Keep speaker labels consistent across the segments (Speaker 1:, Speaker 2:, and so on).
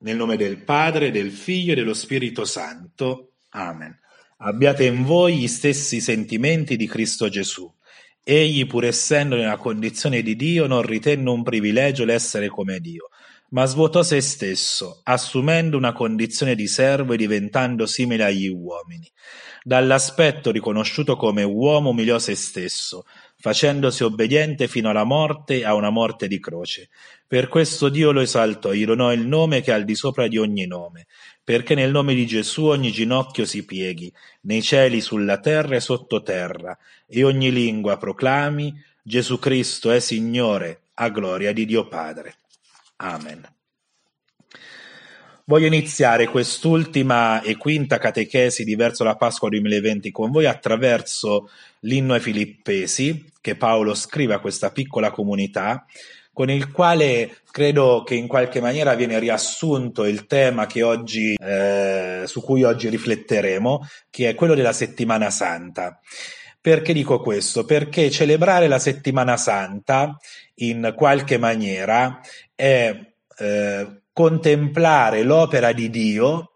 Speaker 1: Nel nome del Padre, del Figlio e dello Spirito Santo. Amen. Abbiate in voi gli stessi sentimenti di Cristo Gesù. Egli, pur essendo nella condizione di Dio, non ritenne un privilegio l'essere come Dio, ma svuotò se stesso, assumendo una condizione di servo e diventando simile agli uomini. Dall'aspetto riconosciuto come uomo umiliò se stesso, facendosi obbediente fino alla morte e a una morte di croce. Per questo Dio lo esaltò, gli donò il nome che è al di sopra di ogni nome, perché nel nome di Gesù ogni ginocchio si pieghi, nei cieli, sulla terra e sottoterra, e ogni lingua proclami: Gesù Cristo è Signore, a gloria di Dio Padre. Amen. Voglio iniziare quest'ultima e quinta catechesi di Verso la Pasqua 2020 con voi attraverso l'inno ai Filippesi, che Paolo scrive a questa piccola comunità, con il quale credo che in qualche maniera viene riassunto il tema che oggi, su cui oggi rifletteremo, che è quello della Settimana Santa. Perché dico questo? Perché celebrare la Settimana Santa in qualche maniera è contemplare l'opera di Dio,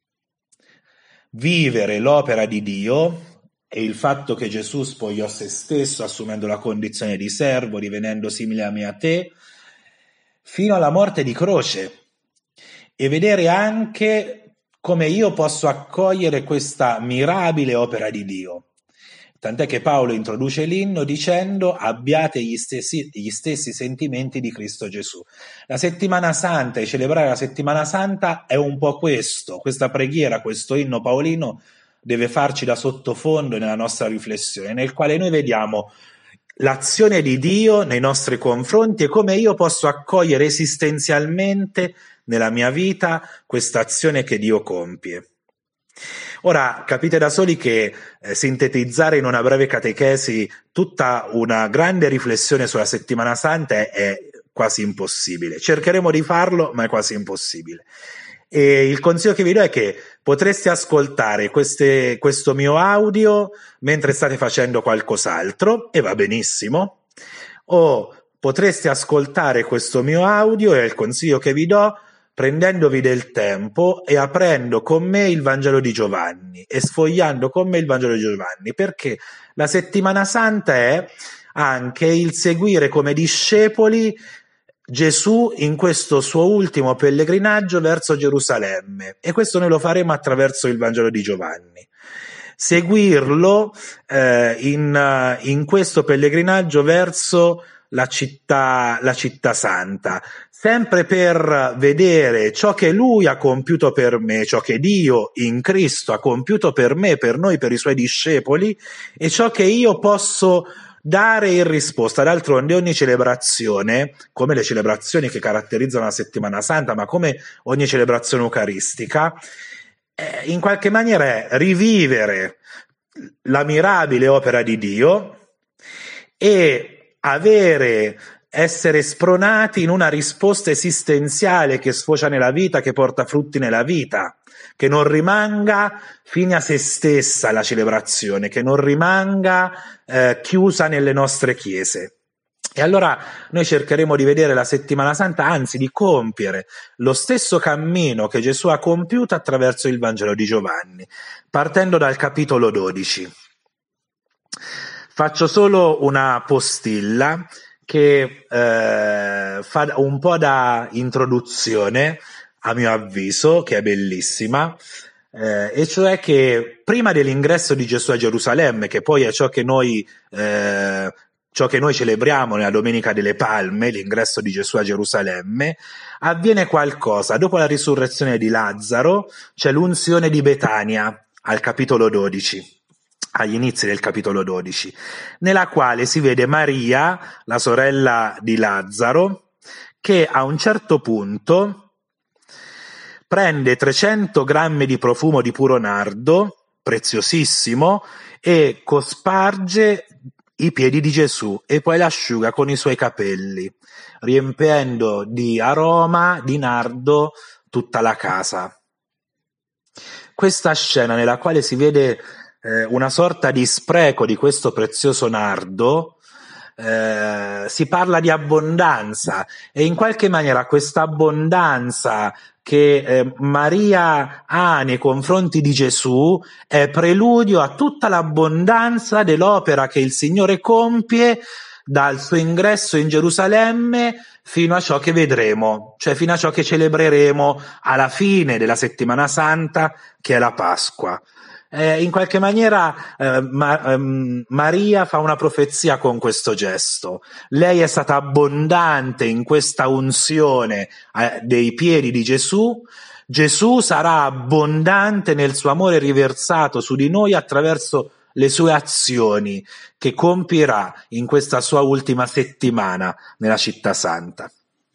Speaker 1: vivere l'opera di Dio e il fatto che Gesù spogliò se stesso assumendo la condizione di servo, divenendo simile a me e a te, fino alla morte di croce, e vedere anche come io posso accogliere questa mirabile opera di Dio. Tant'è che Paolo introduce l'inno dicendo: abbiate gli stessi sentimenti di Cristo Gesù. La settimana santa e celebrare la settimana santa è un po' questo, questa preghiera, questo inno paolino deve farci da sottofondo nella nostra riflessione, nel quale noi vediamo l'azione di Dio nei nostri confronti e come io posso accogliere esistenzialmente nella mia vita questa azione che Dio compie. Ora, capite da soli che sintetizzare in una breve catechesi tutta una grande riflessione sulla Settimana Santa è quasi impossibile. Cercheremo di farlo, ma è quasi impossibile. E il consiglio che vi do è che potreste ascoltare questo mio audio mentre state facendo qualcos'altro, e va benissimo, o potreste ascoltare questo mio audio, e il consiglio che vi do, prendendovi del tempo e aprendo con me il Vangelo di Giovanni e sfogliando con me il Vangelo di Giovanni, perché la Settimana Santa è anche il seguire come discepoli Gesù in questo suo ultimo pellegrinaggio verso Gerusalemme, e questo noi lo faremo attraverso il Vangelo di Giovanni. Seguirlo in questo pellegrinaggio verso la città santa, sempre per vedere ciò che Lui ha compiuto per me, ciò che Dio in Cristo ha compiuto per me, per noi, per i Suoi discepoli, e ciò che io posso dare in risposta. D'altronde ogni celebrazione, come le celebrazioni che caratterizzano la Settimana Santa, ma come ogni celebrazione eucaristica, in qualche maniera è rivivere la mirabile opera di Dio e essere spronati in una risposta esistenziale che sfocia nella vita, che porta frutti nella vita, che non rimanga fine a se stessa la celebrazione, che non rimanga chiusa nelle nostre chiese. E allora noi cercheremo di vedere la Settimana Santa, anzi di compiere lo stesso cammino che Gesù ha compiuto attraverso il Vangelo di Giovanni, partendo dal capitolo 12. Faccio solo una postilla che fa un po' da introduzione, a mio avviso, che è bellissima, e cioè che prima dell'ingresso di Gesù a Gerusalemme, che poi è ciò che noi celebriamo nella Domenica delle Palme, l'ingresso di Gesù a Gerusalemme, avviene qualcosa. Dopo la risurrezione di Lazzaro c'è l'unzione di Betania al capitolo 12. Agli inizi del capitolo 12, nella quale si vede Maria, la sorella di Lazzaro, che a un certo punto prende 300 grammi di profumo di puro nardo, preziosissimo, e cosparge i piedi di Gesù e poi l'asciuga con i suoi capelli, riempiendo di aroma, di nardo, tutta la casa. Questa scena nella quale si vede una sorta di spreco di questo prezioso nardo si parla di abbondanza, e in qualche maniera questa abbondanza che Maria ha nei confronti di Gesù è preludio a tutta l'abbondanza dell'opera che il Signore compie dal suo ingresso in Gerusalemme fino a ciò che vedremo, cioè fino a ciò che celebreremo alla fine della Settimana Santa, che è la Pasqua. In qualche maniera Maria fa una profezia con questo gesto. Lei è stata abbondante in questa unzione dei piedi di Gesù. Gesù sarà abbondante nel suo amore riversato su di noi attraverso le sue azioni che compirà in questa sua ultima settimana nella città santa.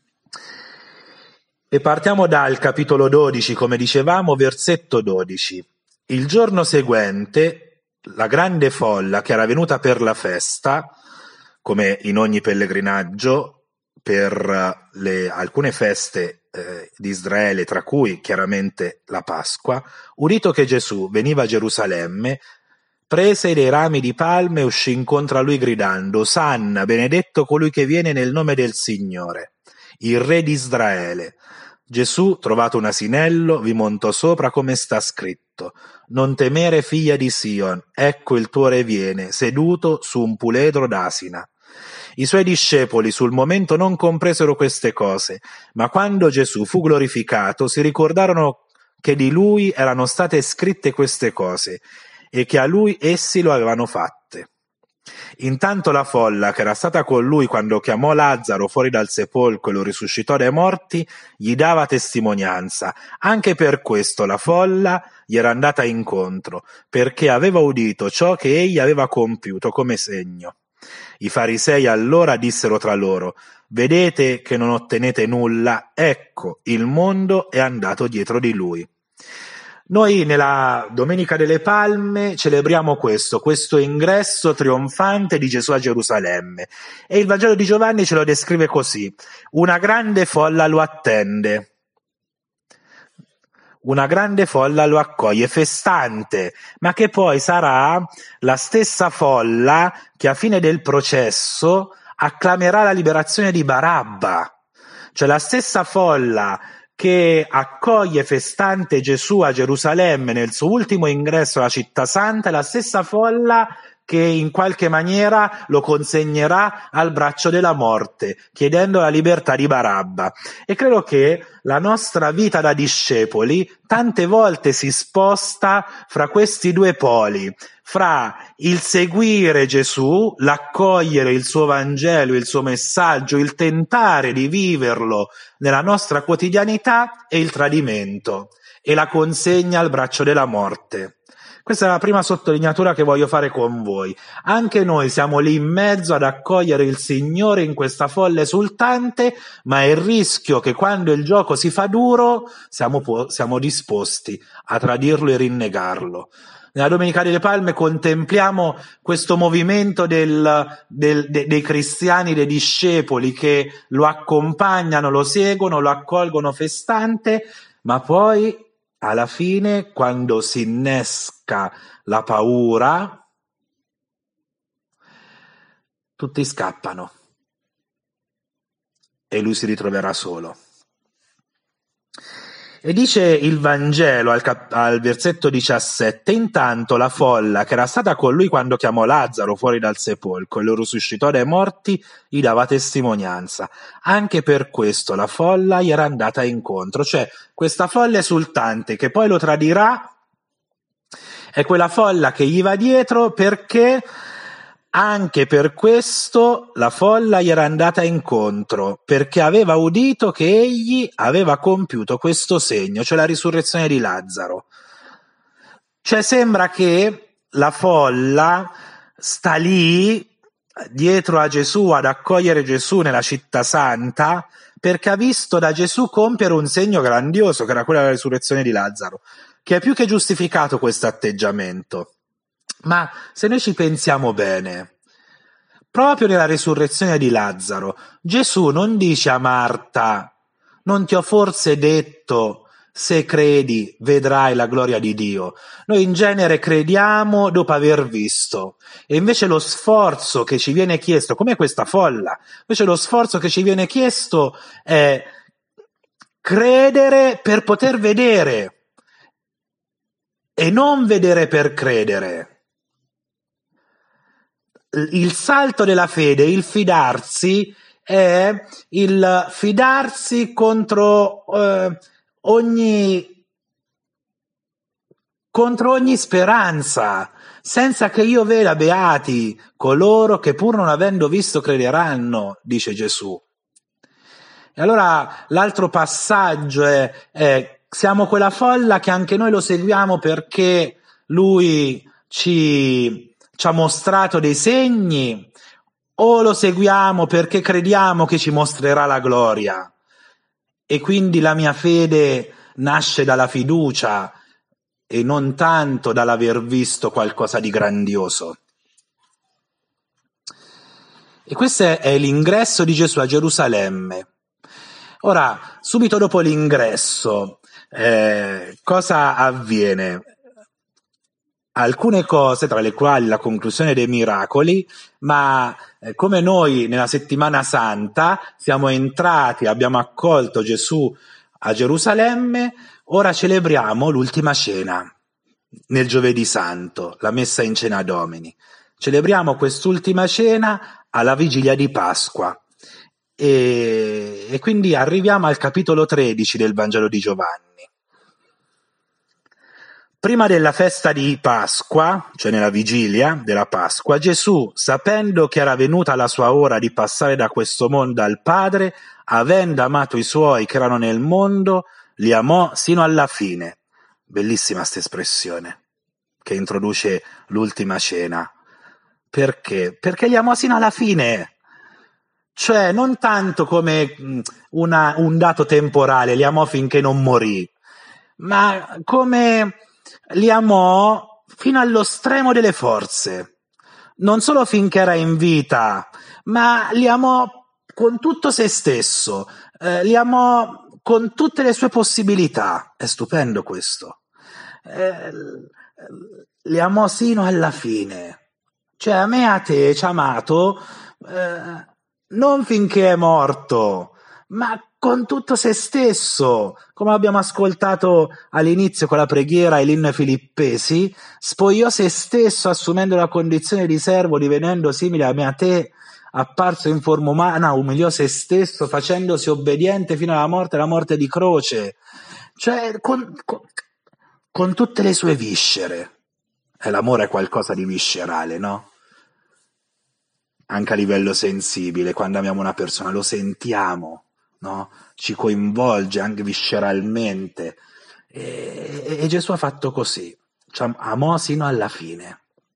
Speaker 1: E partiamo dal capitolo 12, come dicevamo, versetto 12. Il giorno seguente, la grande folla che era venuta per la festa, come in ogni pellegrinaggio, per alcune feste di Israele, tra cui chiaramente la Pasqua, udito che Gesù veniva a Gerusalemme, prese dei rami di palme e uscì incontro a lui gridando: Osanna, benedetto colui che viene nel nome del Signore, il Re di Israele. Gesù, trovato un asinello, vi montò sopra, come sta scritto: non temere, figlia di Sion, ecco il tuo re viene, seduto su un puledro d'asina. I suoi discepoli sul momento non compresero queste cose, ma quando Gesù fu glorificato si ricordarono che di lui erano state scritte queste cose e che a lui essi lo avevano fatte. Intanto la folla, che era stata con lui quando chiamò Lazzaro fuori dal sepolcro e lo risuscitò dai morti, gli dava testimonianza. Anche per questo la folla gli era andata incontro, perché aveva udito ciò che egli aveva compiuto come segno. I farisei allora dissero tra loro: vedete che non ottenete nulla, ecco, il mondo è andato dietro di lui. Noi nella Domenica delle Palme celebriamo questo ingresso trionfante di Gesù a Gerusalemme, e il Vangelo di Giovanni ce lo descrive così: una grande folla lo attende, una grande folla lo accoglie, festante, ma che poi sarà la stessa folla che a fine del processo acclamerà la liberazione di Barabba, cioè la stessa folla che accoglie festante Gesù a Gerusalemme nel suo ultimo ingresso alla città santa, è la stessa folla che in qualche maniera lo consegnerà al braccio della morte, chiedendo la libertà di Barabba. E credo che la nostra vita da discepoli tante volte si sposta fra questi due poli, fra il seguire Gesù, l'accogliere il suo Vangelo, il suo messaggio, il tentare di viverlo nella nostra quotidianità, e il tradimento e la consegna al braccio della morte. Questa è la prima sottolineatura che voglio fare con voi. Anche noi siamo lì in mezzo ad accogliere il Signore in questa folla esultante, ma è il rischio che quando il gioco si fa duro siamo disposti a tradirlo e rinnegarlo. Nella Domenica delle Palme contempliamo questo movimento dei cristiani, dei discepoli che lo accompagnano, lo seguono, lo accolgono festante, ma poi alla fine, quando si innesca la paura, tutti scappano e lui si ritroverà solo. E dice il Vangelo al versetto 17: intanto la folla che era stata con lui quando chiamò Lazzaro fuori dal sepolcro e lo risuscitò dai morti gli dava testimonianza. Anche per questo la folla gli era andata incontro, cioè questa folla esultante che poi lo tradirà è quella folla che gli va dietro, perché anche per questo la folla gli era andata incontro, perché aveva udito che egli aveva compiuto questo segno, cioè la risurrezione di Lazzaro. Cioè sembra che la folla sta lì dietro a Gesù, ad accogliere Gesù nella città santa, perché ha visto da Gesù compiere un segno grandioso, che era quella della risurrezione di Lazzaro, che è più che giustificato questo atteggiamento. Ma se noi ci pensiamo bene, proprio nella risurrezione di Lazzaro, Gesù non dice a Marta: non ti ho forse detto se credi vedrai la gloria di Dio. Noi in genere crediamo dopo aver visto, e invece lo sforzo che ci viene chiesto, come questa folla, invece lo sforzo che ci viene chiesto è credere per poter vedere e non vedere per credere. Il salto della fede, il fidarsi, è il fidarsi contro ogni speranza, senza che io veda. Beati coloro che pur non avendo visto crederanno, dice Gesù. E allora l'altro passaggio è siamo quella folla che anche noi lo seguiamo perché lui ci ha mostrato dei segni, o lo seguiamo perché crediamo che ci mostrerà la gloria, e quindi la mia fede nasce dalla fiducia e non tanto dall'aver visto qualcosa di grandioso. E questo è l'ingresso di Gesù a Gerusalemme. Ora, subito dopo l'ingresso, cosa avviene? Alcune cose, tra le quali la conclusione dei miracoli, ma come noi nella settimana santa siamo entrati, abbiamo accolto Gesù a Gerusalemme, ora celebriamo l'ultima cena nel giovedì santo, la messa in cena Domini. Celebriamo quest'ultima cena alla vigilia di Pasqua e quindi arriviamo al capitolo 13 del Vangelo di Giovanni. Prima della festa di Pasqua, cioè nella vigilia della Pasqua, Gesù, sapendo che era venuta la sua ora di passare da questo mondo al Padre, avendo amato i suoi che erano nel mondo, li amò sino alla fine. Bellissima questa espressione che introduce l'ultima cena. Perché? Perché li amò sino alla fine. Cioè non tanto come un dato temporale, li amò finché non morì, ma come li amò fino allo stremo delle forze, non solo finché era in vita, ma li amò con tutto se stesso, li amò con tutte le sue possibilità. È stupendo questo. Li amò sino alla fine. Cioè a me e a te ci ha amato non finché è morto, ma con tutto se stesso, come abbiamo ascoltato all'inizio con la preghiera e l'inno ai Filippesi, spogliò se stesso assumendo la condizione di servo, divenendo simile a me e a te, apparso in forma umana, umiliò se stesso, facendosi obbediente fino alla morte di croce, cioè con tutte le sue viscere. E l'amore è qualcosa di viscerale, no? Anche a livello sensibile, quando amiamo una persona lo sentiamo, no? Ci coinvolge anche visceralmente, e Gesù ha fatto così, ci amò sino alla fine.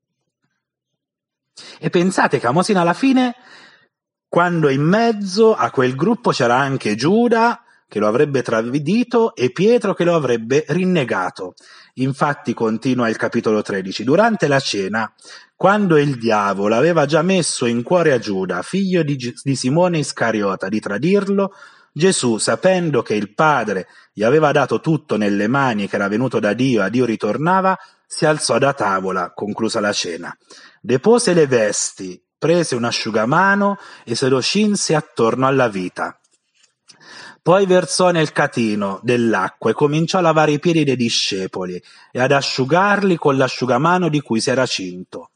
Speaker 1: E pensate che amò sino alla fine quando in mezzo a quel gruppo c'era anche Giuda che lo avrebbe tradito e Pietro che lo avrebbe rinnegato. Infatti continua il capitolo 13, durante la cena, quando il diavolo aveva già messo in cuore a Giuda, figlio di Simone Iscariota, di tradirlo, Gesù, sapendo che il Padre gli aveva dato tutto nelle mani e che era venuto da Dio e a Dio ritornava, si alzò da tavola, conclusa la cena. Depose le vesti, prese un asciugamano e se lo cinse attorno alla vita. Poi versò nel catino dell'acqua e cominciò a lavare i piedi dei discepoli e ad asciugarli con l'asciugamano di cui si era cinto.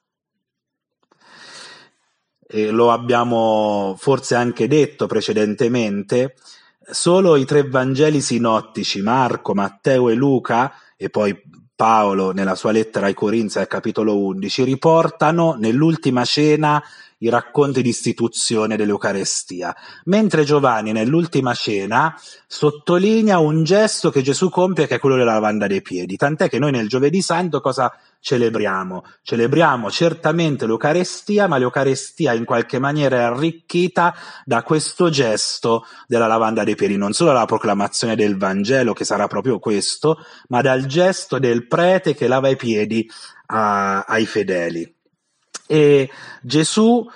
Speaker 1: E lo abbiamo forse anche detto precedentemente, solo i 3 Vangeli sinottici, Marco, Matteo e Luca, e poi Paolo nella sua lettera ai Corinzi al capitolo 11, riportano nell'ultima cena i racconti di istituzione dell'Eucarestia, mentre Giovanni nell'ultima cena sottolinea un gesto che Gesù compie, che è quello della lavanda dei piedi, tant'è che noi nel Giovedì Santo cosa celebriamo? Celebriamo certamente l'Eucarestia, ma l'Eucarestia in qualche maniera è arricchita da questo gesto della lavanda dei piedi, non solo dalla proclamazione del Vangelo, che sarà proprio questo, ma dal gesto del prete che lava i piedi ai fedeli. E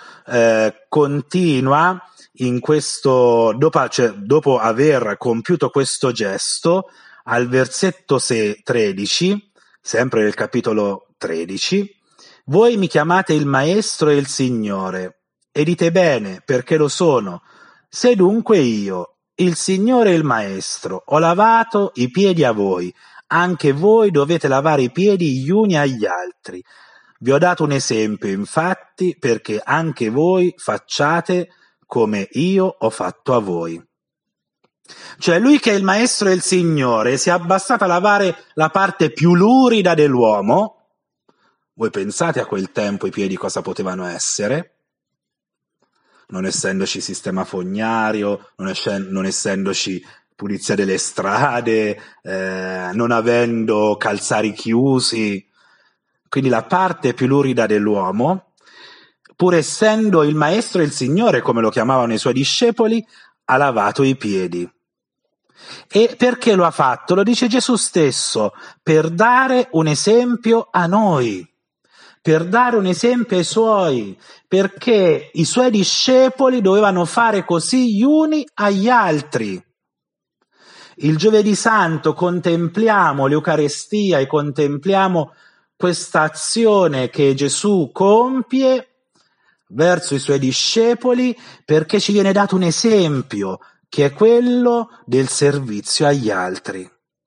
Speaker 1: continua in questo, dopo aver compiuto questo gesto, al versetto 13, sempre nel capitolo 13, voi mi chiamate il Maestro e il Signore, e dite bene, perché lo sono. Se dunque io, il Signore e il Maestro, ho lavato i piedi a voi, anche voi dovete lavare i piedi gli uni agli altri. Vi ho dato un esempio, infatti, perché anche voi facciate come io ho fatto a voi. Cioè lui che è il Maestro e il Signore si è abbassato a lavare la parte più lurida dell'uomo. Voi pensate a quel tempo i piedi cosa potevano essere? Non essendoci sistema fognario, non essendoci pulizia delle strade, non avendo calzari chiusi, quindi la parte più lurida dell'uomo, pur essendo il Maestro e il Signore, come lo chiamavano i suoi discepoli, ha lavato i piedi. E perché lo ha fatto? Lo dice Gesù stesso, per dare un esempio a noi, per dare un esempio ai suoi, perché i suoi discepoli dovevano fare così gli uni agli altri. Il Giovedì Santo contempliamo l'Eucarestia e contempliamo questa azione che Gesù compie verso i suoi discepoli perché ci viene dato un esempio che è quello del servizio agli altri.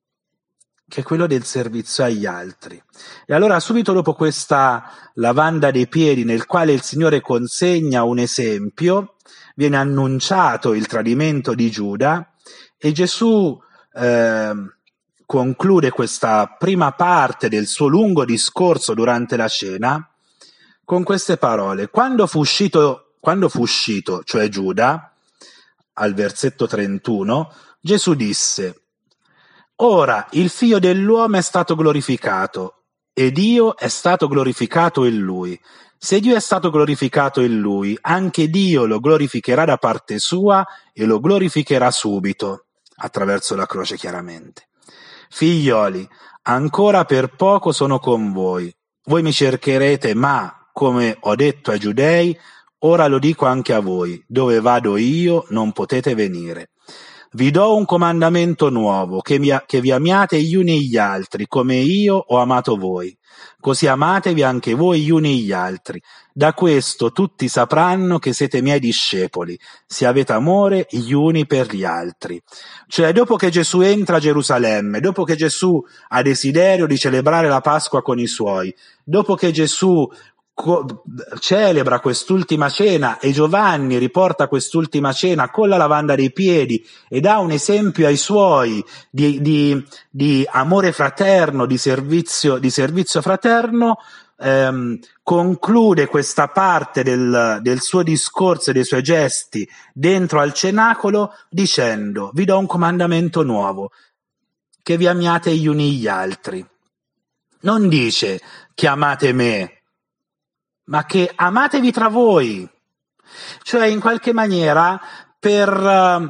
Speaker 1: E allora subito dopo questa lavanda dei piedi nel quale il Signore consegna un esempio, viene annunciato il tradimento di Giuda e Gesù conclude questa prima parte del suo lungo discorso durante la cena con queste parole. Quando fu uscito, cioè Giuda, al versetto 31, Gesù disse: ora il Figlio dell'uomo è stato glorificato e Dio è stato glorificato in lui. Se Dio è stato glorificato in lui, anche Dio lo glorificherà da parte sua e lo glorificherà subito, attraverso la croce chiaramente. Figlioli, ancora per poco sono con voi. Voi mi cercherete, ma, come ho detto ai Giudei, ora lo dico anche a voi, dove vado io non potete venire. Vi do un comandamento nuovo, che vi amiate gli uni gli altri, come io ho amato voi. Così amatevi anche voi gli uni gli altri. Da questo tutti sapranno che siete miei discepoli, se avete amore gli uni per gli altri. Cioè, dopo che Gesù entra a Gerusalemme, dopo che Gesù ha desiderio di celebrare la Pasqua con i suoi, dopo che Gesù celebra quest'ultima cena e Giovanni riporta quest'ultima cena con la lavanda dei piedi e dà un esempio ai suoi di amore fraterno, di servizio fraterno, conclude questa parte del suo discorso e dei suoi gesti dentro al cenacolo dicendo: vi do un comandamento nuovo, che vi amiate gli uni gli altri. Non dice che amate me, ma che amatevi tra voi. Cioè, in qualche maniera, per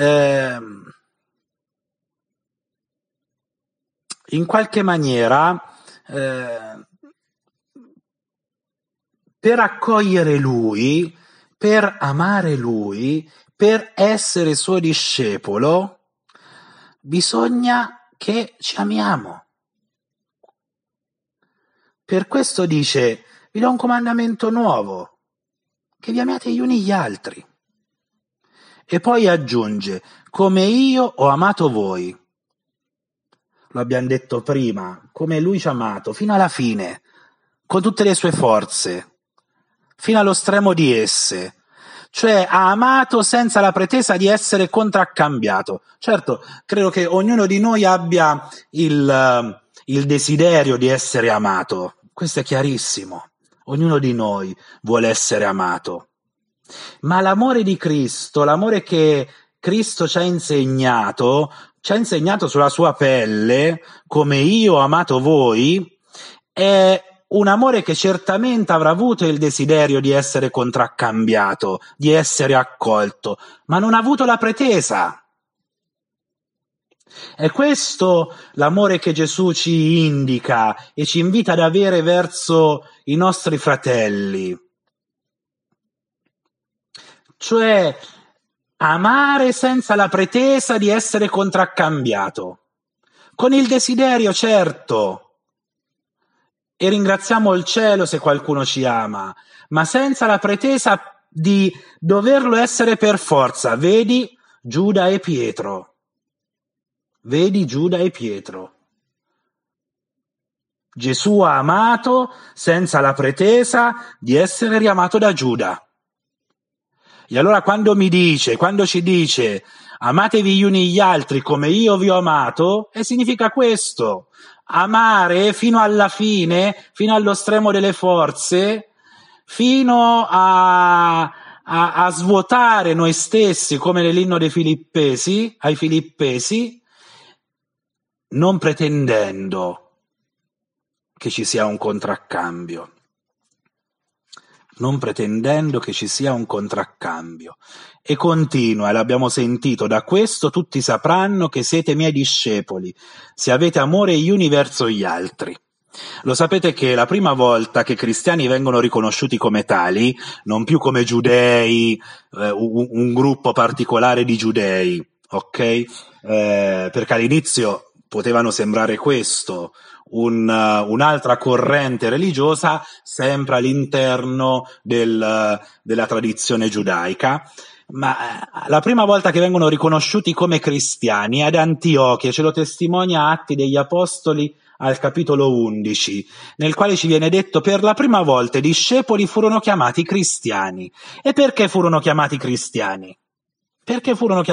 Speaker 1: accogliere lui, per amare lui, per essere suo discepolo, bisogna che ci amiamo. Per questo dice: vi do un comandamento nuovo, che vi amiate gli uni gli altri. E poi aggiunge: come io ho amato voi. Lo abbiamo detto prima, come lui ci ha amato, fino alla fine, con tutte le sue forze, fino allo stremo di esse. Cioè ha amato senza la pretesa di essere contraccambiato. Certo, credo che ognuno di noi abbia il desiderio di essere amato, questo è chiarissimo. Ognuno di noi vuole essere amato. Ma l'amore di Cristo, l'amore che Cristo ci ha insegnato sulla sua pelle, come io ho amato voi, è un amore che certamente avrà avuto il desiderio di essere contraccambiato, di essere accolto, ma non ha avuto la pretesa. È questo l'amore che Gesù ci indica e ci invita ad avere verso i nostri fratelli. Cioè, amare senza la pretesa di essere contraccambiato. con il desiderio, certo, e ringraziamo il cielo se qualcuno ci ama, ma senza la pretesa di doverlo essere per forza. Vedi Giuda e Pietro. Vedi Giuda e Pietro. Gesù ha amato senza la pretesa di essere riamato da Giuda. E allora quando ci dice amatevi gli uni gli altri come io vi ho amato, significa questo: amare fino alla fine, fino allo stremo delle forze, fino a svuotare noi stessi, come nell'inno ai Filippesi, non pretendendo che ci sia un contraccambio. E continua, l'abbiamo sentito, da questo tutti sapranno che siete miei discepoli, se avete amore gli uni verso gli altri. Lo sapete che la prima volta che i cristiani vengono riconosciuti come tali, non più come giudei, un gruppo particolare di giudei, ok? Perché all'inizio potevano sembrare questo, un'altra corrente religiosa sempre all'interno della tradizione giudaica, ma la prima volta che vengono riconosciuti come cristiani è ad Antiochia, ce lo testimonia Atti degli Apostoli al capitolo 11, nel quale ci viene detto: per la prima volta i discepoli furono chiamati cristiani. E perché furono chiamati cristiani? Perché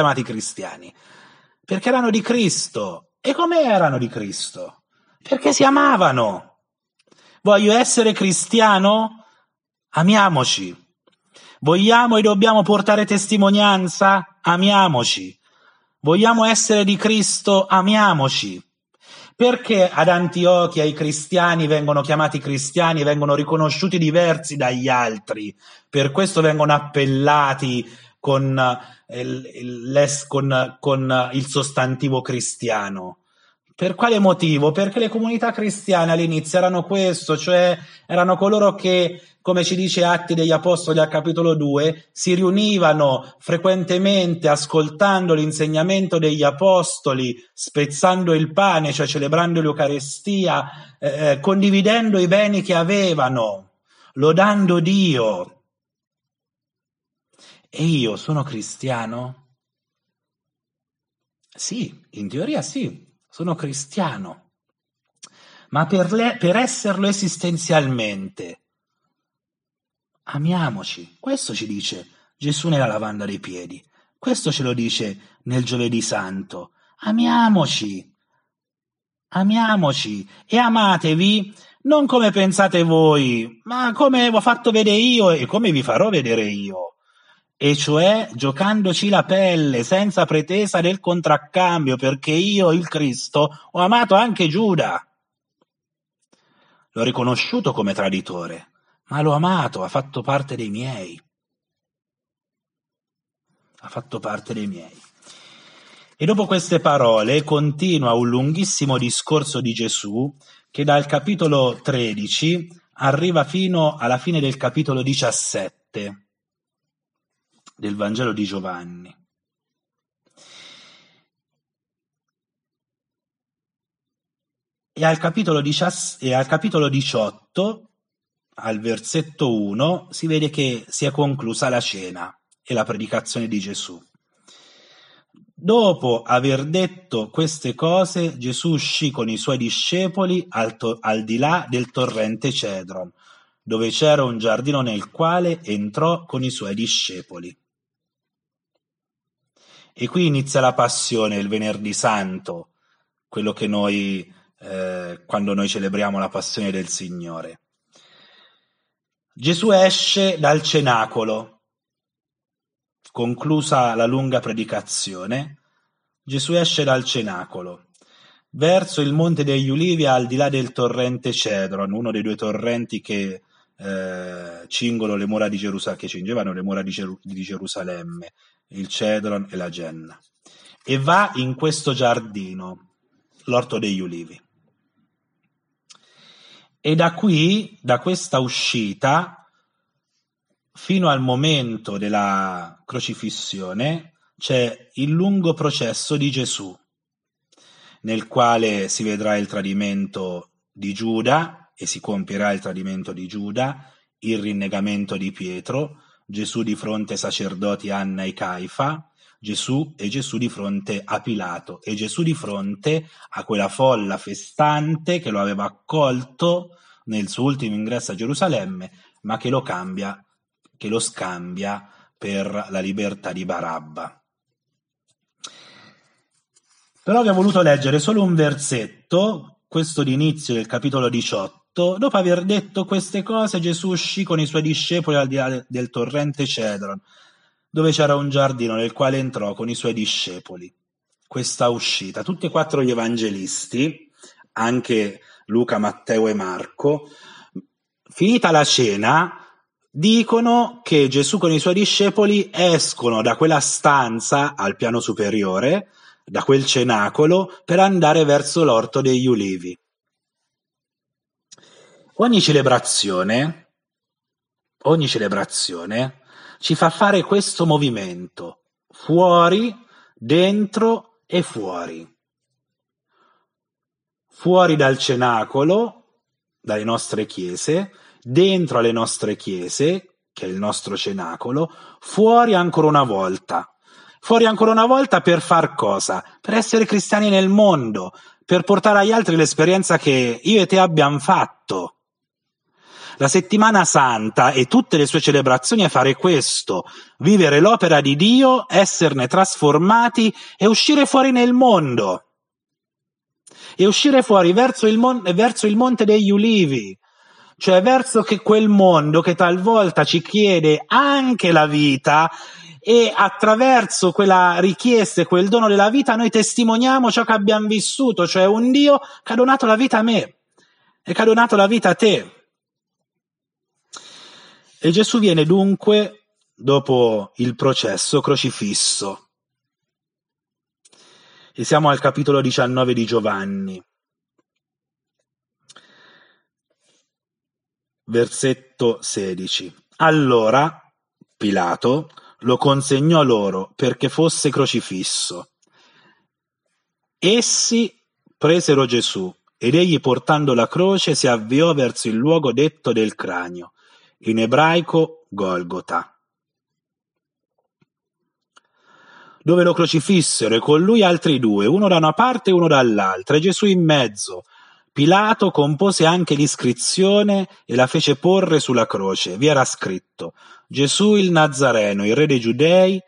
Speaker 1: erano di Cristo. E come erano di Cristo? Perché si amavano. Voglio essere cristiano? Amiamoci. Vogliamo e dobbiamo portare testimonianza? Amiamoci. Vogliamo essere di Cristo? Amiamoci. Perché ad Antiochia i cristiani vengono chiamati cristiani e vengono riconosciuti diversi dagli altri? Per questo vengono appellati con il sostantivo cristiano. Per quale motivo? Perché le comunità cristiane all'inizio erano questo, cioè erano coloro che, come ci dice Atti degli Apostoli al capitolo 2, si riunivano frequentemente ascoltando l'insegnamento degli Apostoli, spezzando il pane, cioè celebrando l'Eucarestia, condividendo i beni che avevano, lodando Dio. E io sono cristiano? Sì, in teoria sì. Sono cristiano, ma per esserlo esistenzialmente, amiamoci. Questo ci dice Gesù nella lavanda dei piedi, questo ce lo dice nel Giovedì Santo. Amiamoci e amatevi non come pensate voi, ma come ho fatto vedere io e come vi farò vedere io. E cioè giocandoci la pelle senza pretesa del contraccambio, perché io, il Cristo, ho amato anche Giuda. L'ho riconosciuto come traditore, ma l'ho amato, ha fatto parte dei miei. E dopo queste parole continua un lunghissimo discorso di Gesù che dal capitolo 13 arriva fino alla fine del capitolo 17. Del Vangelo di Giovanni. E al capitolo 18, al versetto 1, si vede che si è conclusa la cena e la predicazione di Gesù. Dopo aver detto queste cose, Gesù uscì con i suoi discepoli al di là del torrente Cedron, dove c'era un giardino nel quale entrò con i suoi discepoli. E qui inizia la passione, il venerdì santo, quello che noi, quando noi celebriamo la passione del Signore. Gesù esce dal cenacolo, conclusa la lunga predicazione, Gesù esce dal cenacolo, verso il Monte degli Ulivi al di là del torrente Cedron, uno dei due torrenti che cingevano le mura di Gerusalemme, il Cedron e la Genna, e va in questo giardino, l'Orto degli Ulivi. E da questa uscita, fino al momento della crocifissione, c'è il lungo processo di Gesù, nel quale si vedrà il tradimento di Giuda e si compierà il tradimento di Giuda, il rinnegamento di Pietro, Gesù di fronte ai sacerdoti Anna e Caifa, Gesù di fronte a Pilato e Gesù di fronte a quella folla festante che lo aveva accolto nel suo ultimo ingresso a Gerusalemme, ma che lo scambia per la libertà di Barabba. Però vi ho voluto leggere solo un versetto, questo di inizio del capitolo 18. Dopo aver detto queste cose, Gesù uscì con i suoi discepoli al di là del torrente Cedron, dove c'era un giardino nel quale entrò con i suoi discepoli. Questa uscita, tutti e 4 gli evangelisti, anche Luca, Matteo e Marco, finita la cena, dicono che Gesù con i suoi discepoli escono da quella stanza al piano superiore, da quel cenacolo, per andare verso l'orto degli ulivi. Ogni celebrazione ci fa fare questo movimento, fuori, dentro e fuori. Fuori dal cenacolo, dalle nostre chiese, dentro alle nostre chiese, che è il nostro cenacolo, fuori ancora una volta. Fuori ancora una volta per far cosa? Per essere cristiani nel mondo, per portare agli altri l'esperienza che io e te abbiamo fatto. La settimana santa e tutte le sue celebrazioni è fare questo, vivere l'opera di Dio, esserne trasformati e uscire fuori nel mondo. E uscire fuori verso il Monte degli Ulivi, cioè verso quel mondo che talvolta ci chiede anche la vita, e attraverso quella richiesta e quel dono della vita noi testimoniamo ciò che abbiamo vissuto, cioè un Dio che ha donato la vita a me e che ha donato la vita a te. E Gesù viene dunque, dopo il processo, crocifisso. E siamo al capitolo 19 di Giovanni. Versetto 16. Allora Pilato lo consegnò loro perché fosse crocifisso. Essi presero Gesù ed egli, portando la croce, si avviò verso il luogo detto del cranio, in ebraico Golgota, dove lo crocifissero e con lui altri 2, uno da una parte e uno dall'altra, e Gesù in mezzo. Pilato compose anche l'iscrizione e la fece porre sulla croce. Vi era scritto: Gesù il Nazareno, il re dei Giudei.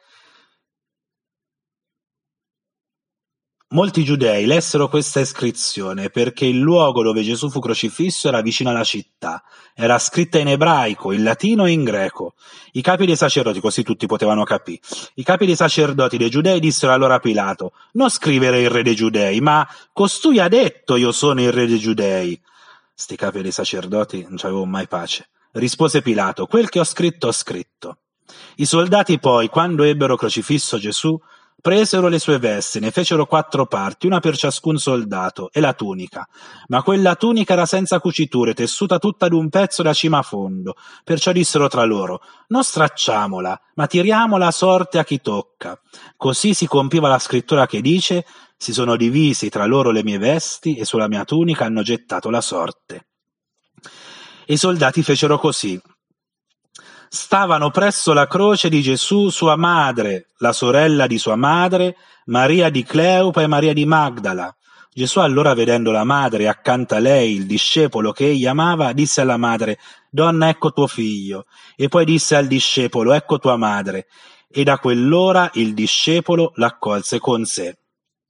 Speaker 1: Molti giudei lessero questa iscrizione perché il luogo dove Gesù fu crocifisso era vicino alla città. Era scritta in ebraico, in latino e in greco. I capi dei sacerdoti, così tutti potevano capire, i capi dei sacerdoti dei giudei dissero allora a Pilato: non scrivere il re dei giudei, ma costui ha detto io sono il re dei giudei. Sti capi dei sacerdoti non c'avevo mai pace. Rispose Pilato: quel che ho scritto ho scritto. I soldati poi, quando ebbero crocifisso Gesù, presero le sue vesti, ne fecero 4 parti, una per ciascun soldato, e la tunica. Ma quella tunica era senza cuciture, tessuta tutta d'un pezzo da cima a fondo. Perciò dissero tra loro: non stracciamola, ma tiriamola a sorte a chi tocca. Così si compiva la scrittura che dice: si sono divisi tra loro le mie vesti, e sulla mia tunica hanno gettato la sorte. E i soldati fecero così. Stavano presso la croce di Gesù sua madre, la sorella di sua madre, Maria di Cleopa e Maria di Magdala. Gesù allora, vedendo la madre e accanto a lei il discepolo che egli amava, disse alla madre: donna, ecco tuo figlio. E poi disse al discepolo: ecco tua madre. E da quell'ora il discepolo l'accolse con sé.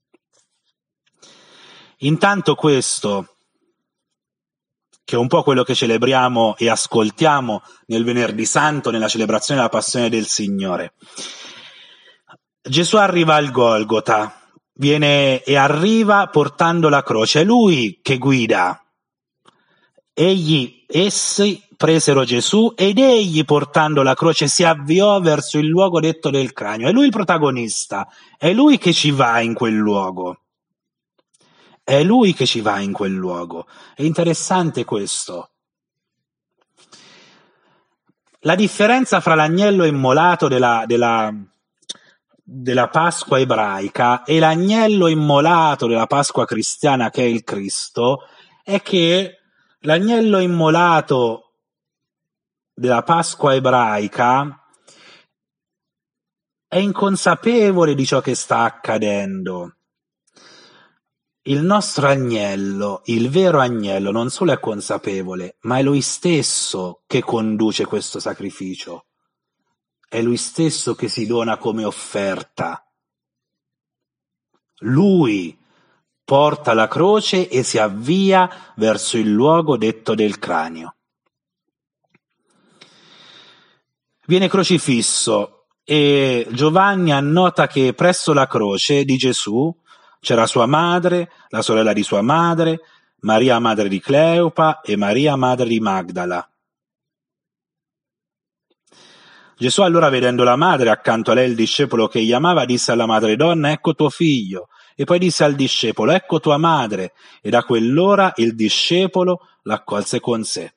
Speaker 1: Intanto questo, che è un po' quello che celebriamo e ascoltiamo nel Venerdì Santo, nella celebrazione della Passione del Signore. Gesù arriva al Golgota, arriva portando la croce, è lui che guida. Essi presero Gesù ed egli, portando la croce, si avviò verso il luogo detto del cranio. È lui il protagonista, è lui che ci va in quel luogo. È lui che ci va in quel luogo. È interessante questo. La differenza fra l'agnello immolato della Pasqua ebraica e l'agnello immolato della Pasqua cristiana, che è il Cristo, è che l'agnello immolato della Pasqua ebraica è inconsapevole di ciò che sta accadendo. Il nostro agnello, il vero agnello, non solo è consapevole, ma è lui stesso che conduce questo sacrificio. È lui stesso che si dona come offerta. Lui porta la croce e si avvia verso il luogo detto del cranio. Viene crocifisso e Giovanni annota che presso la croce di Gesù c'era sua madre, la sorella di sua madre, Maria madre di Cleopa e Maria madre di Magdala. Gesù allora, vedendo la madre, accanto a lei il discepolo che egli amava, disse alla madre: «Donna, ecco tuo figlio». E poi disse al discepolo: «Ecco tua madre». E da quell'ora il discepolo l'accolse con sé.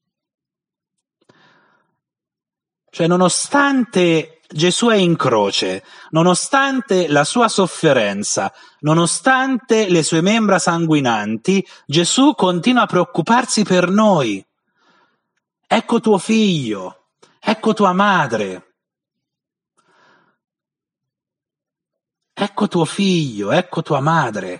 Speaker 1: Cioè, nonostante Gesù è in croce, nonostante la sua sofferenza, nonostante le sue membra sanguinanti, Gesù continua a preoccuparsi per noi. Ecco tuo figlio, ecco tua madre, ecco tuo figlio, ecco tua madre.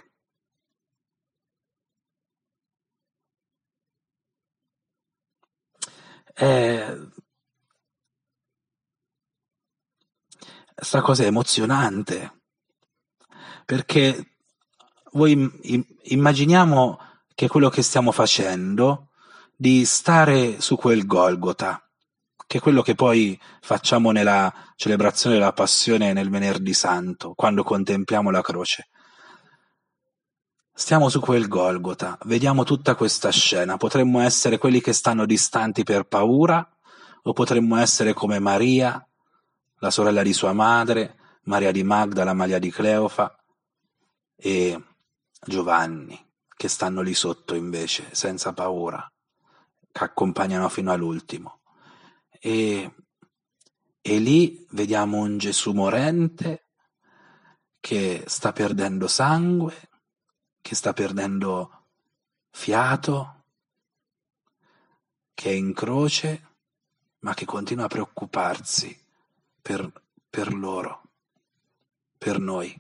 Speaker 1: Sta cosa è emozionante, perché voi immaginiamo che quello che stiamo facendo, di stare su quel Golgota, che è quello che poi facciamo nella celebrazione della Passione nel Venerdì Santo, quando contempliamo la croce. Stiamo su quel Golgota, vediamo tutta questa scena, potremmo essere quelli che stanno distanti per paura, o potremmo essere come Maria, la sorella di sua madre, Maria di Magdala, Maria di Cleofa e Giovanni, che stanno lì sotto invece, senza paura, che accompagnano fino all'ultimo. E lì vediamo un Gesù morente che sta perdendo sangue, che sta perdendo fiato, che è in croce, ma che continua a preoccuparsi per loro, per noi.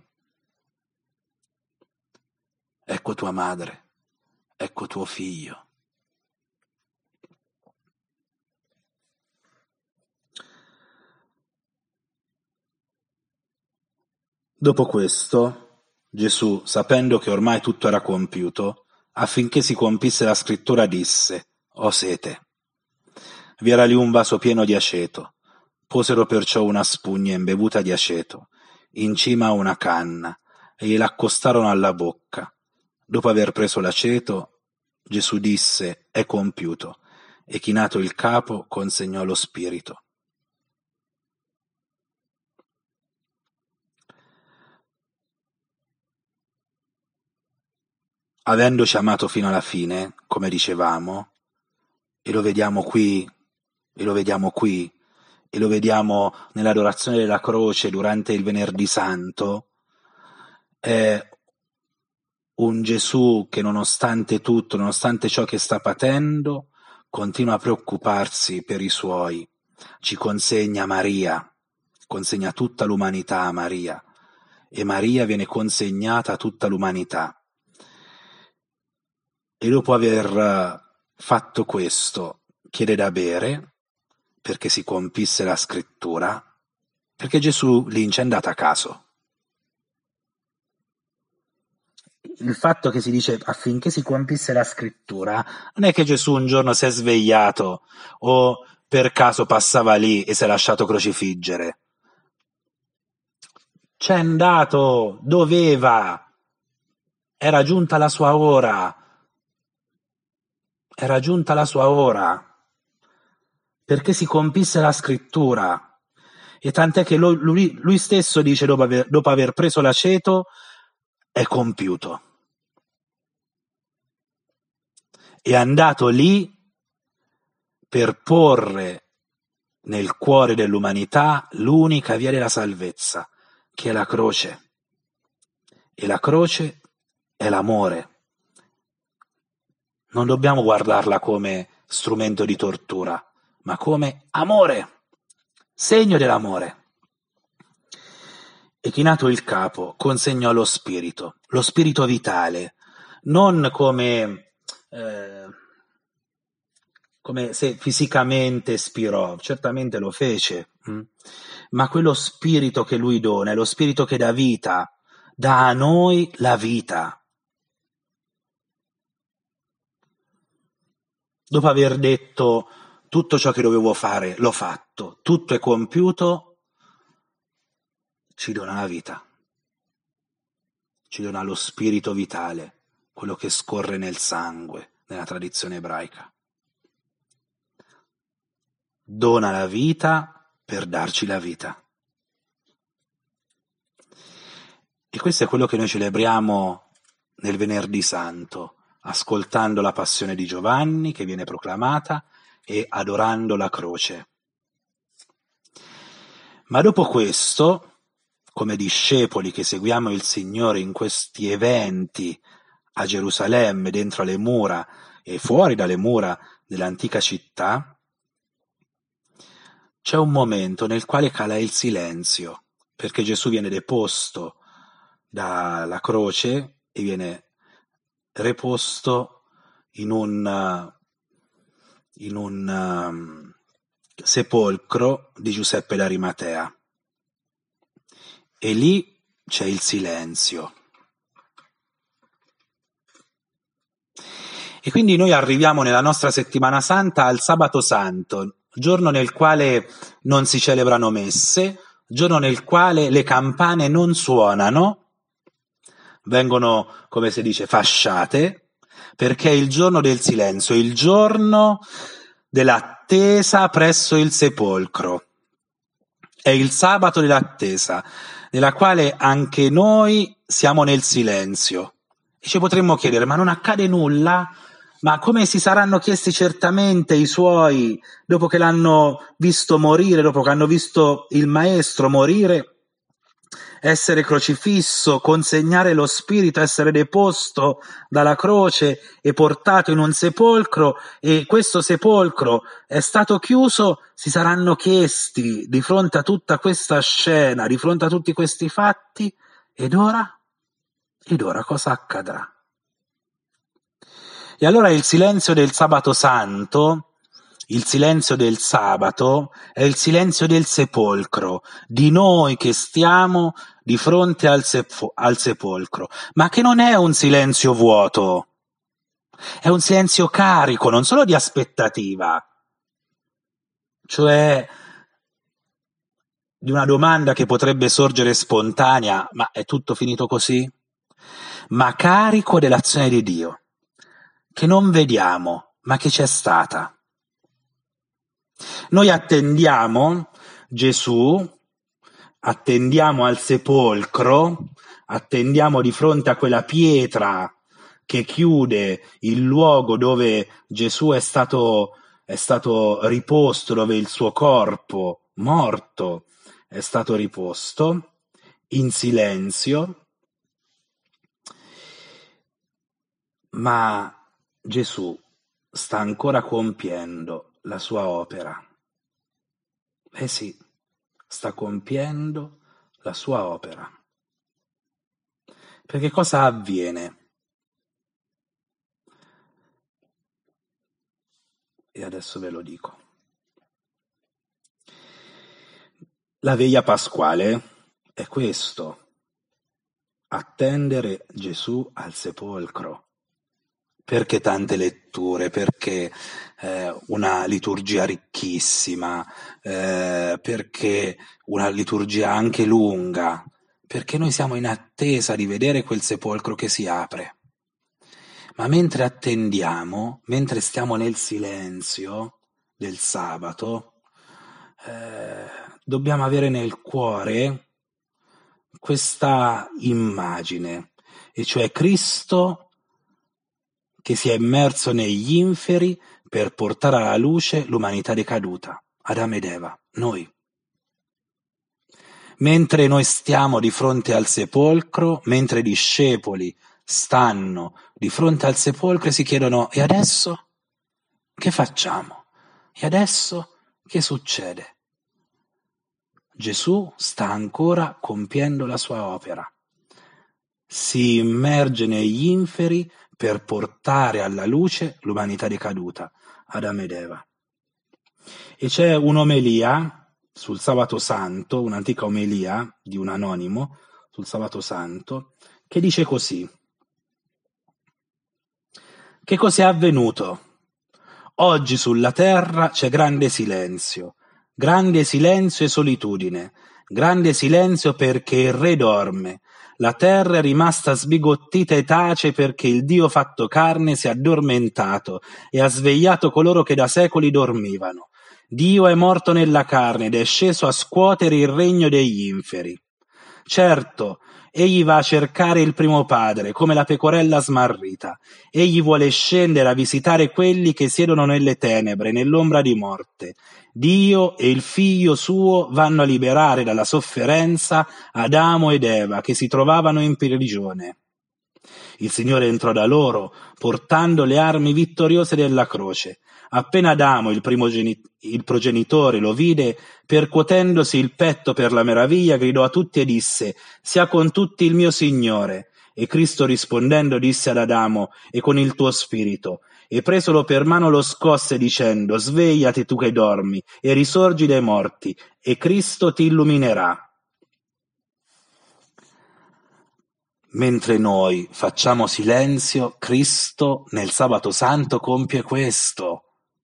Speaker 1: Ecco tua madre, ecco tuo figlio. Dopo questo, Gesù, sapendo che ormai tutto era compiuto, affinché si compisse la scrittura, disse: «Ho sete». Vi era lì un vaso pieno di aceto. Posero perciò una spugna imbevuta di aceto, in cima a una canna, e gliel'accostarono alla bocca. Dopo aver preso l'aceto, Gesù disse: «È compiuto», e chinato il capo consegnò lo spirito. Avendoci amato fino alla fine, come dicevamo, e lo vediamo qui, e lo vediamo qui, e lo vediamo nell'adorazione della croce durante il Venerdì Santo, è un Gesù che nonostante tutto, nonostante ciò che sta patendo, continua a preoccuparsi per i suoi, ci consegna Maria, consegna tutta l'umanità a Maria, e Maria viene consegnata a tutta l'umanità. E dopo aver fatto questo, chiede da bere, perché si compisse la scrittura, perché Gesù lì c'è andato a caso. Il fatto che si dice affinché si compisse la scrittura non è che Gesù un giorno si è svegliato o per caso passava lì e si è lasciato crocifiggere. C'è andato, doveva, era giunta la sua ora, perché si compisse la scrittura. E tant'è che lui stesso dice, dopo aver preso l'aceto, è compiuto. È andato lì per porre nel cuore dell'umanità l'unica via della salvezza, che è la croce. E la croce è l'amore. Non dobbiamo guardarla come strumento di tortura, ma come amore, segno dell'amore. E chinato il capo, consegnò lo spirito vitale, non come se fisicamente spirò, certamente lo fece, ma quello spirito che lui dona, è lo spirito che dà vita, dà a noi la vita. Dopo aver detto tutto ciò che dovevo fare, l'ho fatto, tutto è compiuto, ci dona la vita, ci dona lo spirito vitale, quello che scorre nel sangue, nella tradizione ebraica. Dona la vita per darci la vita. E questo è quello che noi celebriamo nel Venerdì Santo, ascoltando la passione di Giovanni che viene proclamata e adorando la croce. Ma dopo questo, come discepoli che seguiamo il Signore in questi eventi a Gerusalemme, dentro le mura e fuori dalle mura dell'antica città, c'è un momento nel quale cala il silenzio, perché Gesù viene deposto dalla croce e viene reposto in un sepolcro di Giuseppe d'Arimatea. E lì c'è il silenzio. E quindi noi arriviamo nella nostra settimana santa al sabato santo, giorno nel quale non si celebrano messe, giorno nel quale le campane non suonano, vengono, come si dice, fasciate, perché è il giorno del silenzio, il giorno dell'attesa presso il sepolcro. È il sabato dell'attesa, nella quale anche noi siamo nel silenzio. E ci potremmo chiedere, ma non accade nulla? Ma come si saranno chiesti certamente i suoi, dopo che l'hanno visto morire, dopo che hanno visto il maestro morire, essere crocifisso, consegnare lo spirito, essere deposto dalla croce e portato in un sepolcro, e questo sepolcro è stato chiuso, si saranno chiesti di fronte a tutta questa scena, di fronte a tutti questi fatti, ed ora cosa accadrà? E allora il silenzio del sabato santo, il silenzio del sabato, è il silenzio del sepolcro, di noi che stiamo di fronte al sepolcro, ma che non è un silenzio vuoto, è un silenzio carico, non solo di aspettativa, cioè di una domanda che potrebbe sorgere spontanea, ma è tutto finito così? Ma carico dell'azione di Dio, che non vediamo, ma che c'è stata. Noi attendiamo Gesù, attendiamo al sepolcro, attendiamo di fronte a quella pietra che chiude il luogo dove Gesù è stato riposto, dove il suo corpo morto è stato riposto, in silenzio, ma Gesù sta ancora compiendo la sua opera. Sì, sta compiendo la sua opera. Perché cosa avviene? E adesso ve lo dico. La veglia pasquale è questo: attendere Gesù al sepolcro. Perché tante letture? Perché una liturgia ricchissima? Perché una liturgia anche lunga? Perché noi siamo in attesa di vedere quel sepolcro che si apre. Ma mentre attendiamo, mentre stiamo nel silenzio del sabato, dobbiamo avere nel cuore questa immagine, e cioè Cristo che si è immerso negli inferi per portare alla luce l'umanità decaduta, Adamo ed Eva, noi. Mentre noi stiamo di fronte al sepolcro, mentre i discepoli stanno di fronte al sepolcro e si chiedono: e adesso che facciamo? E adesso che succede? Gesù sta ancora compiendo la sua opera. Si immerge negli inferi per portare alla luce l'umanità decaduta, Adamo ed Eva. E c'è un'omelia sul Sabato Santo, un'antica omelia di un anonimo sul Sabato Santo, che dice così: che cos'è avvenuto? Oggi sulla terra c'è grande silenzio e solitudine, grande silenzio perché il Re dorme. La terra è rimasta sbigottita e tace perché il Dio fatto carne si è addormentato e ha svegliato coloro che da secoli dormivano. Dio è morto nella carne ed è sceso a scuotere il regno degli inferi. Certo, egli va a cercare il primo padre, come la pecorella smarrita. Egli vuole scendere a visitare quelli che siedono nelle tenebre, nell'ombra di morte. Dio e il figlio suo vanno a liberare dalla sofferenza Adamo ed Eva, che si trovavano in prigione. Il Signore entrò da loro, portando le armi vittoriose della croce. Appena Adamo, il progenitore, lo vide, percuotendosi il petto per la meraviglia, gridò a tutti e disse: «Sia con tutti il mio Signore». E Cristo rispondendo disse ad Adamo: «E con il tuo spirito». E presolo per mano lo scosse dicendo: «Svegliati tu che dormi, e risorgi dai morti, e Cristo ti illuminerà». Mentre noi facciamo silenzio, Cristo nel Sabato Santo compie questo.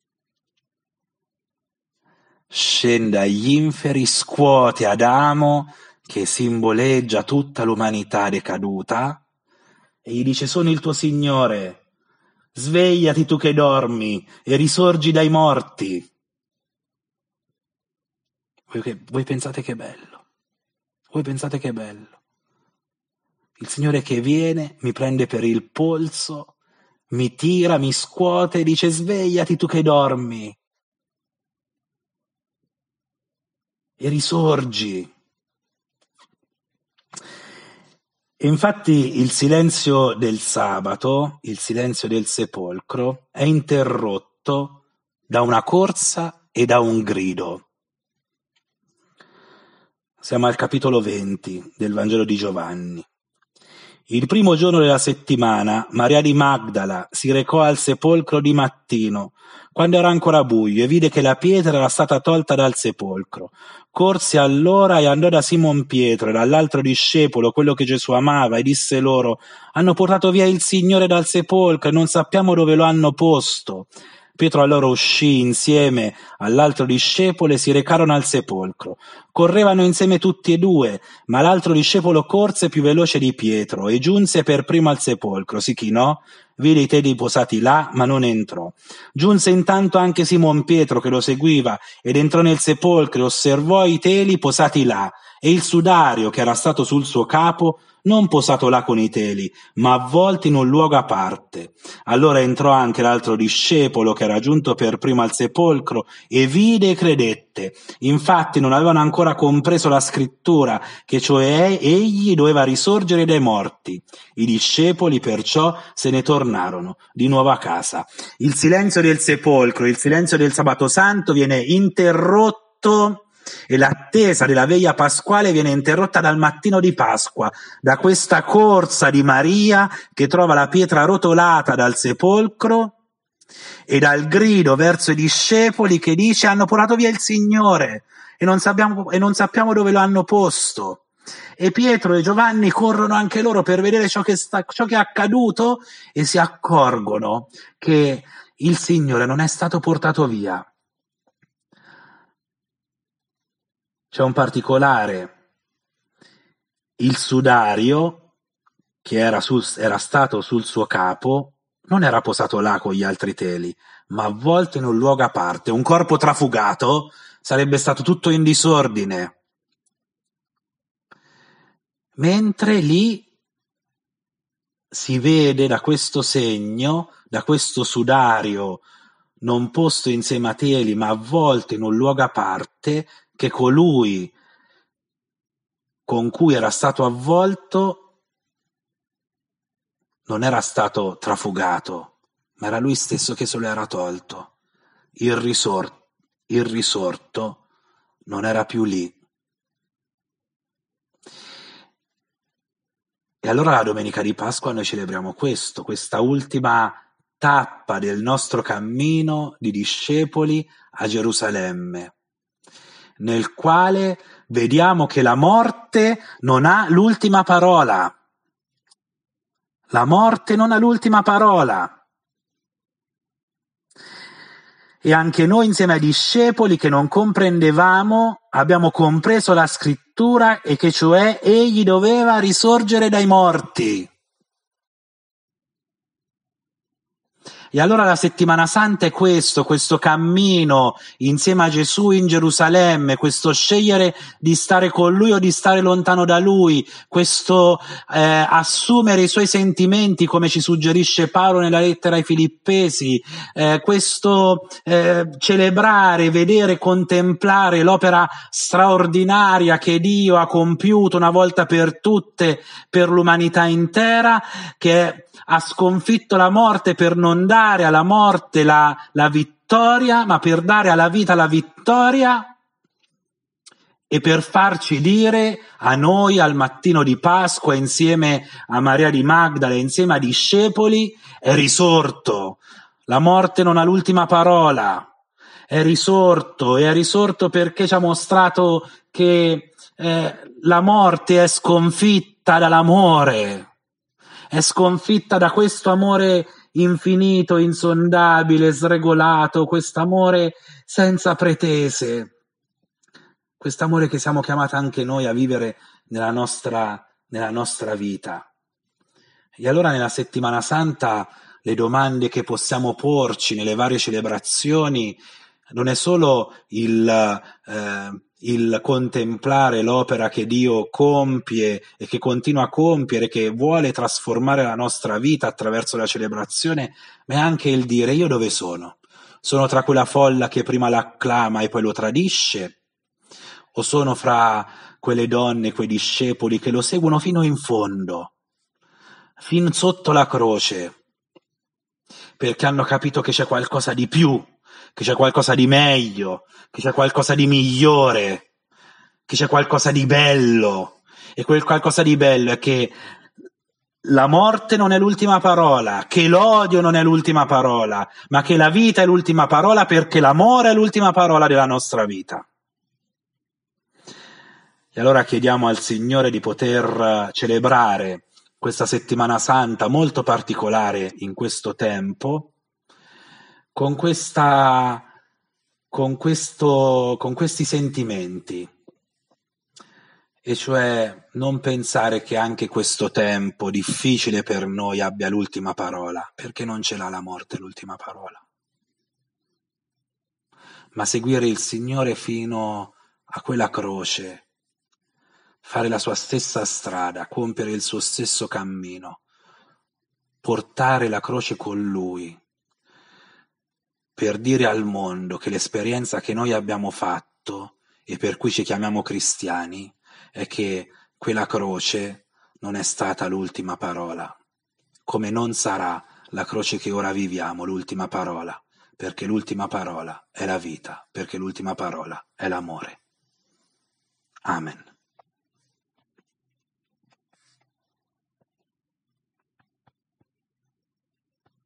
Speaker 1: Scende agli inferi, scuote Adamo, che simboleggia tutta l'umanità decaduta, e gli dice: «Sono il tuo Signore, svegliati tu che dormi e risorgi dai morti». Voi pensate che bello? Voi pensate che bello? Il Signore che viene, mi prende per il polso, mi tira, mi scuote e dice: «Svegliati tu che dormi e risorgi». E infatti il silenzio del sabato, il silenzio del sepolcro, è interrotto da una corsa e da un grido. Siamo al capitolo 20 del Vangelo di Giovanni. Il primo giorno della settimana, Maria di Magdala si recò al sepolcro di mattino, quando era ancora buio, e vide che la pietra era stata tolta dal sepolcro. Corse allora e andò da Simon Pietro e dall'altro discepolo, quello che Gesù amava, e disse loro: «Hanno portato via il Signore dal sepolcro e non sappiamo dove lo hanno posto». Pietro allora uscì insieme all'altro discepolo e si recarono al sepolcro. Correvano insieme tutti e due, ma l'altro discepolo corse più veloce di Pietro e giunse per primo al sepolcro. Si chinò, vide i teli posati là, ma non entrò. Giunse intanto anche Simon Pietro che lo seguiva ed entrò nel sepolcro e osservò i teli posati là e il sudario che era stato sul suo capo, non posato là con i teli, ma avvolto in un luogo a parte. Allora entrò anche l'altro discepolo che era giunto per primo al sepolcro e vide e credette. Infatti non avevano ancora compreso la scrittura, che cioè egli doveva risorgere dai morti. I discepoli perciò se ne tornarono di nuovo a casa. Il silenzio del sepolcro, il silenzio del Sabato Santo viene interrotto, e l'attesa della veglia pasquale viene interrotta dal mattino di Pasqua, da questa corsa di Maria che trova la pietra rotolata dal sepolcro e dal grido verso i discepoli che dice: «Hanno portato via il Signore e non sappiamo dove lo hanno posto». E Pietro e Giovanni corrono anche loro per vedere ciò che è accaduto e si accorgono che il Signore non è stato portato via. C'è un particolare: il sudario che era stato sul suo capo non era posato là con gli altri teli, ma avvolto in un luogo a parte. Un corpo trafugato sarebbe stato tutto in disordine. Mentre lì si vede da questo segno, da questo sudario non posto insieme a teli, ma avvolto in un luogo a parte, che colui con cui era stato avvolto non era stato trafugato, ma era lui stesso che se lo era tolto. Il risorto non era più lì. E allora la domenica di Pasqua noi celebriamo questo, questa ultima tappa del nostro cammino di discepoli a Gerusalemme, nel quale vediamo che la morte non ha l'ultima parola. La morte non ha l'ultima parola. E anche noi insieme ai discepoli che non comprendevamo abbiamo compreso la scrittura e che cioè egli doveva risorgere dai morti. E allora la settimana santa è questo cammino insieme a Gesù in Gerusalemme, questo scegliere di stare con Lui o di stare lontano da Lui, questo assumere i suoi sentimenti come ci suggerisce Paolo nella lettera ai Filippesi, questo celebrare, vedere, contemplare l'opera straordinaria che Dio ha compiuto una volta per tutte per l'umanità intera, che ha sconfitto la morte per non dare alla morte la vittoria, ma per dare alla vita la vittoria e per farci dire a noi al mattino di Pasqua insieme a Maria di Magdala, insieme ai discepoli, è risorto. La morte non ha l'ultima parola, è risorto perché ci ha mostrato che la morte è sconfitta dall'amore. È sconfitta da questo amore infinito, insondabile, sregolato, quest'amore senza pretese, quest'amore che siamo chiamati anche noi a vivere nella nostra vita. E allora nella Settimana Santa le domande che possiamo porci nelle varie celebrazioni non è solo il contemplare l'opera che Dio compie e che continua a compiere, che vuole trasformare la nostra vita attraverso la celebrazione, ma è anche il dire: io dove sono? Sono tra quella folla che prima l'acclama e poi lo tradisce? O sono fra quelle donne, quei discepoli che lo seguono fino in fondo, fin sotto la croce, perché hanno capito che c'è qualcosa di più, che c'è qualcosa di meglio, che c'è qualcosa di migliore, che c'è qualcosa di bello, e quel qualcosa di bello è che la morte non è l'ultima parola, che l'odio non è l'ultima parola, ma che la vita è l'ultima parola, perché l'amore è l'ultima parola della nostra vita. E allora chiediamo al Signore di poter celebrare questa Settimana Santa molto particolare in questo tempo, con questi sentimenti, e cioè non pensare che anche questo tempo difficile per noi abbia l'ultima parola, perché non ce l'ha la morte l'ultima parola, ma seguire il Signore fino a quella croce, fare la sua stessa strada, compiere il suo stesso cammino, portare la croce con Lui, per dire al mondo che l'esperienza che noi abbiamo fatto e per cui ci chiamiamo cristiani è che quella croce non è stata l'ultima parola, come non sarà la croce che ora viviamo l'ultima parola, perché l'ultima parola è la vita, perché l'ultima parola è l'amore. Amen.